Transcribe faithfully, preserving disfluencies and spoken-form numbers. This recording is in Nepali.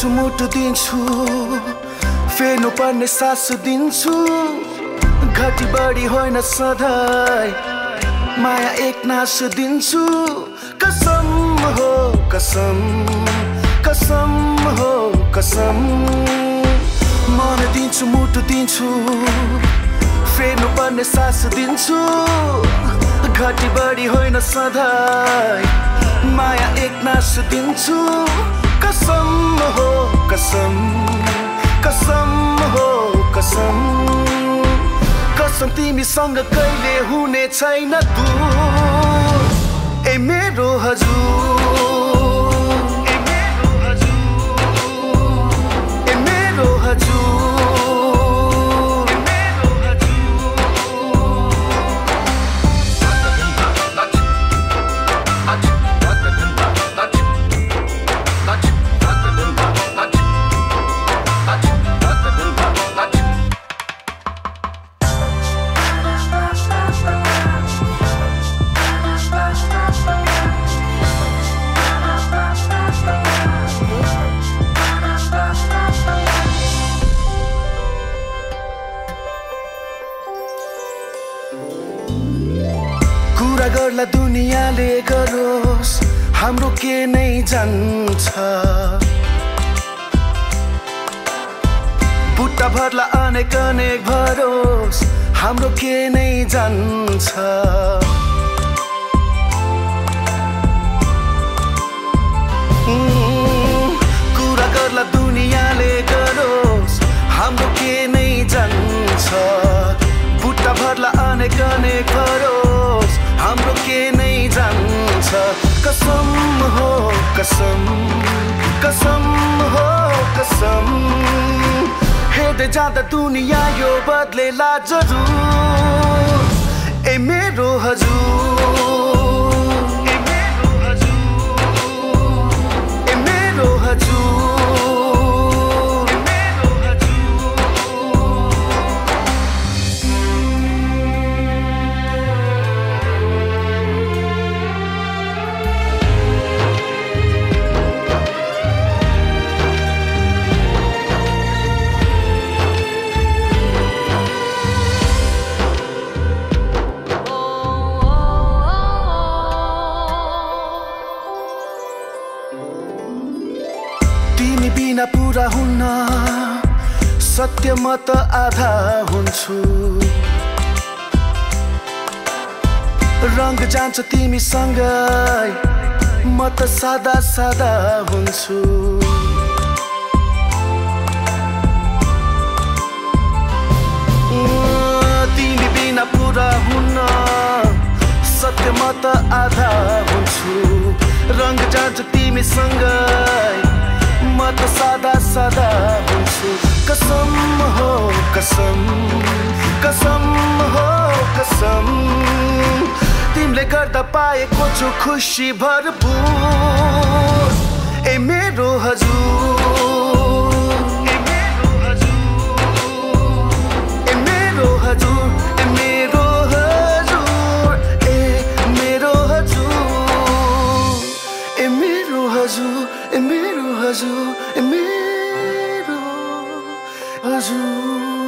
दिन्छु मुटु दिन्छु फेर्नु पर्ने सास दिन्छु घटी बढी होइन सधैँ माया एक नास दिन्छु कसम हो कसम कसम हो कसम मन दिन्छु मुटु दिन्छु फेर्नु पर्ने सास दिन्छु घटी बढी होइन सधैँ माया एक नास दिन्छु कसम हो कसम कसम हो कसम कसम तिमीसँग कहिले हुने छैन दूर ए मेरो हजुर ए मेरो हजुर ए मेरो हजुर कुरा गर्ला दुनियाँले गरोस् हाम्रो के नै जान्छ बुट्टा भर्ला अनेक अनेक भरोस् हाम्रो के नै जान्छ कुरा गर्ला दुनियाँले गरोस् हाम्रो के नै जान्छ बुट्टा भर्ला अनेक अनेक भरोस् हाम्रो के नै जान्छ कसम हो कसम कसम हो कसम हेर्दै जाँदा दुनियाँ यो बदलेला जरुर ए मेरो हजुर ए मेरो हजुर ए मेरो हजुर तिमी बिना पुरा हुन्न सत्य म त आधा हुन्छु रंग जान्छ तिमीसँगै म त सादा सादा हुन्छु तिमी बिना पुरा हुन्न सत्य म त आधा हुन्छु रंग जान्छ तिमीसँगै म त सादा सादा हुन्छु कसम हो कसम कसम हो कसम तिमीले गर्दा पाएको छु खुसी भरपुर ए मेरो हजुर ए मेरो हजुर ए मेरो हजुर ए मेरो हजुर ए मेरो हजुर ए मेरो हजुर ए मेरो हजुर ए मेरो हजुर